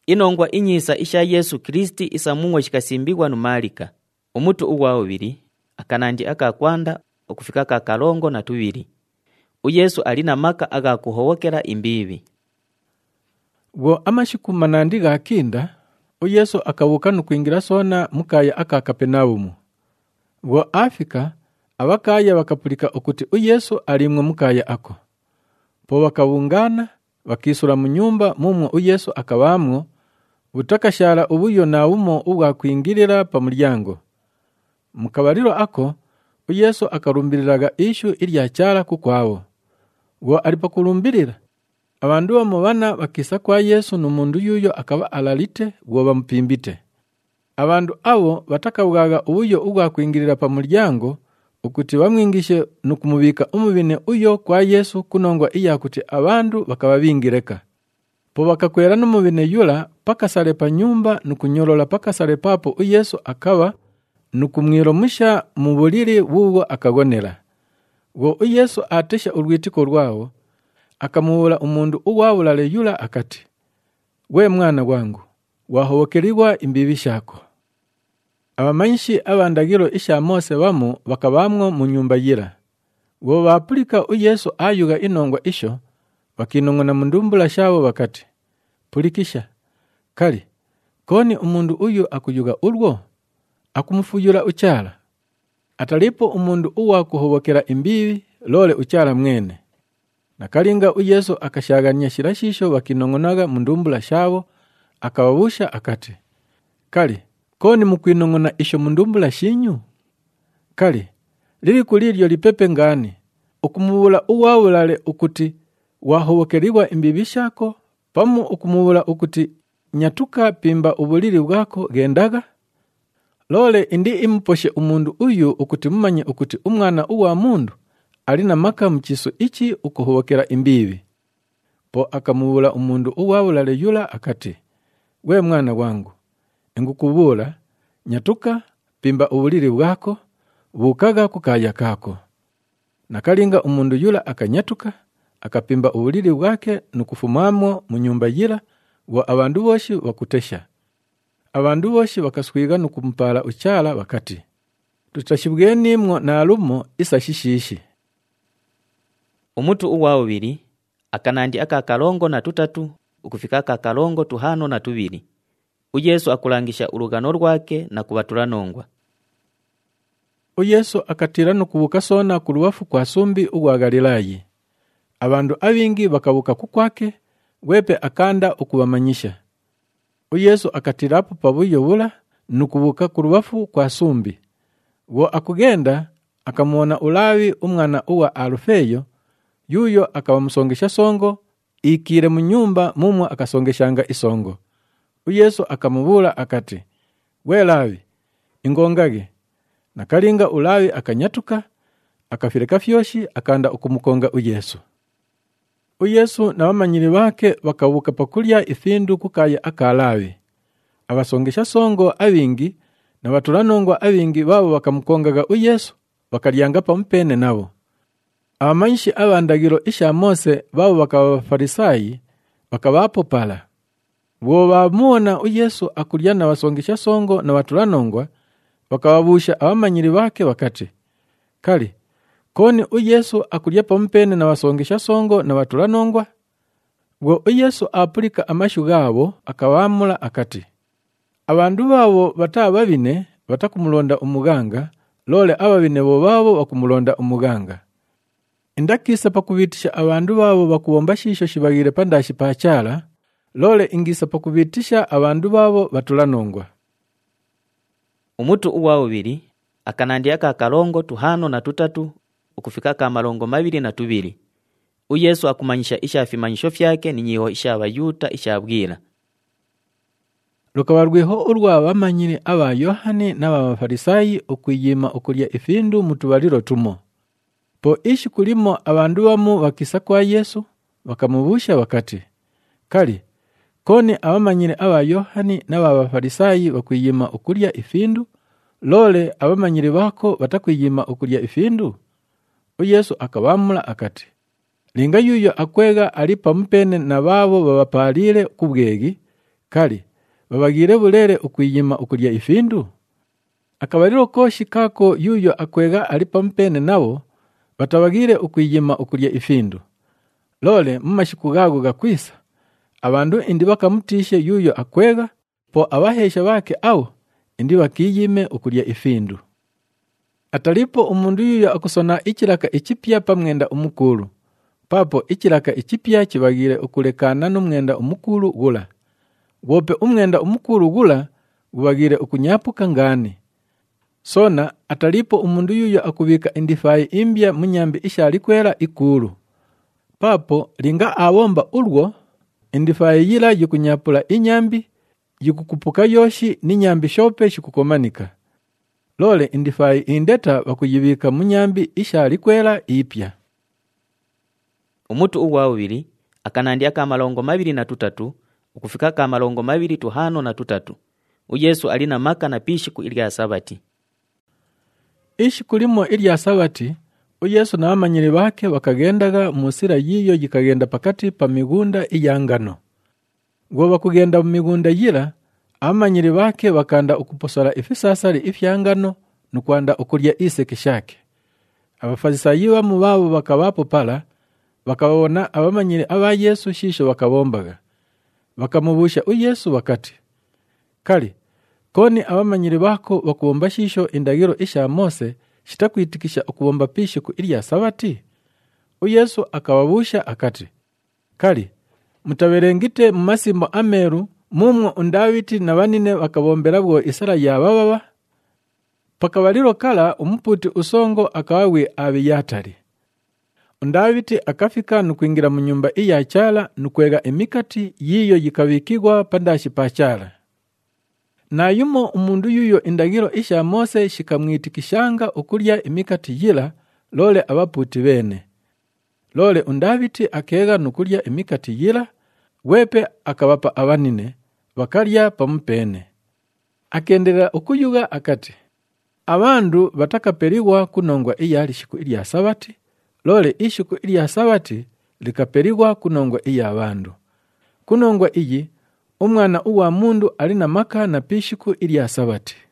Inongwa inyisa isha Yesu Kristi isamuwa shikasimbigwa numalika. Umutu uwa ubiri, akanandi akakwanda okufika kakalongo na tubiri. Yesu alina maka agakuhowokera imbibi. Wo amashikuma nandi gakinda, Yesu akabuka nukwingira sona mukaya aka Kapenaumu. Wo afika, abakaya bakapulika okuti Yesu alimwe mukaya ako. Po bakabungana, bakisura mu nyumba mumwe Yesu akabamwo, butakashara ubuyo na umo ubwakwingirira pa muryango. Mukabariro ako, Yesu akarumbiriraga ishu irya cyara kukwabo. Wo alipa kulumbirira, abandu bamubana bakisa kwa Yesu n'umundu yuyo akaba alalite wo bamupimbite. Abandu abo batakabwaga ubuyo ubwakwingirira pa muryango ukuti bamwingishe nukumubika umubine uyo kwa Yesu kunongwa iyakuti abandu bakaba bingireka. Po bakakwera n'umubine yula pakasale pa nyumba nukunyorola pakasale papo Yesu akaba nukumwiromusha mu buliri bubwo akagonera. Wo Yesu atesha urwitiko rwawo akamubura umundu uwabulale yula akati, we mwana wangu wahobokerirwa imbibi shako. Abamanyishi abandagiro isha Mose bamo bakabamwo mu nyumba yira. Wo bapulika Yesu ayuga inongwa isho bakinongona mu ndumbula shabo bakati, pulikisha kali koni umundu uyu akuyuga urwo akumufuyura ucyara. Atalipo umundu uwa kuhobokera imbibi lole ucyara mwene. Nakalinga Yesu akashaganya shirashisho bakinongonaga mu ndumbula shabo akababusha akati, kali koni mukwinongona isho mu ndumbula shinyu? Kali liri kuliryo lipepe ngani ukumubula uwabulale ukuti wahobokerirwa imbibi shako pamu ukumubula ukuti nyatuka pimba ubuliri bwako gendaga? Lole indi imposhe umundu uyu ukuti mumanye ukuti umwana uwa mundu alina maka mchiso ichi ukuhobokera imbibi. Po akamubula umundu uwabulale yula akati, we mwana wangu engukubula nyatuka pimba ubuliri bwako bukaga kukaya kako. Nakalinga umundu yula akanyatuka akapimba ubuliri bwake nukufumamo mu nyumba yira wo abandu boshi bakutesha. Abandu boshi bakaswiga nukumpala ucyala bakati, tutashibweni mwo na alumo isashishishi. Umutu uwa ubiri, akanandi aka kalongo na tutatu ukufika kakalongo tuhano na tubiri. Yesu akulangisha urugano rwake na kubaturanongwa. Yesu akatira nukubuka sona ku rubafu kwa sumbi ugwa Galilayi. Abandu abingi bakabuka kukwake, wepe akanda ukubamanyisha. Yesu akatirapo pabuyo bula nukubuka ku rubafu kwa sumbi. Wo akugenda akamuona Ulawi umwana uwa Alufeyo, yuyo akabamusongesha songo ikire mu nyumba mumwe akasongeshanga isongo. Yesu akamubula akati, we Lawi ingongage. Nakalinga Ulawi akanyatuka akafireka fyoshi akanda ukumukonga Yesu. Yesu na bamanyiri bake bakabuka pakulya ifindu kukaya akalawi. Abasongesha songo abingi na baturanongwa abingi babo bakamukongaga Yesu bakalyanga pampene nabo. Abamanyishi abandagiro isha Mose babo bakaba Farisayi bakabapopala. Wo bamuona Yesu akulya na basongesha songo na baturanongwa bakababusha abamanyiri bake bakati, kali koni Yesu akulya pampene na basongesha songo na baturanongwa? Wo Yesu apulika amashu gabo akabamula akati, abandu babo batababine batakumulonda umuganga, lole ababine bo babo bakumulonda umuganga. Indakisa pakubitisha abandu babo bakubombashisho shibagire pandashi pacyala, lole ingisa pakubitisha abandu babo baturanongwa. Umutu uwa ubiri, akanandi aka kalongo tuhano na tutatu ukufika kamalongo mabiri na tubiri. Yesu akumanyisha ishafimanyisho fyake ninyiho ishabayuta ishabwira. Lukabarweho urwa bamanyiri aba Yohane n'abafarisayi okuyima okulya ifindu mutubaliro tumo. Po ishi kulimo abandu bamu bakisa kwa Yesu bakamubusha bakati, kali koni abamanyiri aba Yohane n'abafarisayi bakuyima okulya ifindu, lole abamanyiri bako batakuyima okulya ifindu? Yesu akabamula akati, linga yuyo akwega ali pampene na babo babapalire kubwegi, Kali babagire bulere ukwiyima okulya ifindu? Akabaliro koshi kako yuyo akwega ali pampene nabo batabagire ukwiyima okulya ifindu. Lole mumashiku gago gakwisa abandu indi bakamutishe yuyo akwega po abahesha bake au indi bakiyime okulya ifindu. Atalipo umundu yuyo akusona ikiraka ikipya pamwenda omukuru. Papo ikiraka ikipya kibagire okulekana n'umwenda omukuru gula. Wope umwenda omukuru gula gubagire okunyapuka ngani. Sona atalipo umundu yuyo akubika indifai imbya munyambi ishali kwera ikuru. Papo linga awomba ulwo indifai yila yikunyapula inyambi yikukupuka yoshi n'inyambi shope shikukomanika. Lole indifai indeta bakuyibika munyambi ishali kwera ipya. Umutu uwa ubiri akanandya ka 23 ukufika ka 25 Yesu alina maka na pishiku ilya sabati. Ishiku limo ilya sabati Yesu na amanyiri bake bakagendaga musira yiyo yikagenda pakati pa migunda iyangano. Gwo bakugenda mu migunda yira amanyiri bake bakanda ukuposora ifisasari ifyangano nukwanda okulya iseke shake. Abafarisayo bamu babo bakabapo pala bakabona abamanyiri aba Yesu shisho bakabombaga. Bakamubusha Yesu bakati, kali koni abamanyiri bako bakubomba shisho indagiro isha Mose shitakwitikisha okubomba pishiku ilya sabati? Yesu akababusha akati, kali mutaberengite mu masimbo ameru mumwo undawiti na banine bakabombera bwo isara ya baba? Pakabaliro kala umuputi usongo akawe abiyatari. Undawiti akafika nukwingira mu nyumba iya chala nukwega emikati yiyo yikabikigwa pandashi pa chala. Na yumo umundu yuyo indagiro isha Mose shikamwitikishanga okulya emikati yila lole abaputi bene. Lole undawiti akega nukulya emikati yila wepe akabapa abanine bakalya pamupene. Akendelera okuyuga akati, abandu batakaperiwa kunongwa iyali shiku ilya sabati, lole ishiku ilya sabati likaperiwa kunongwa iya abandu. Kunongwa iyi umwana uwa mundu alina maka na pishiku ilya sabati.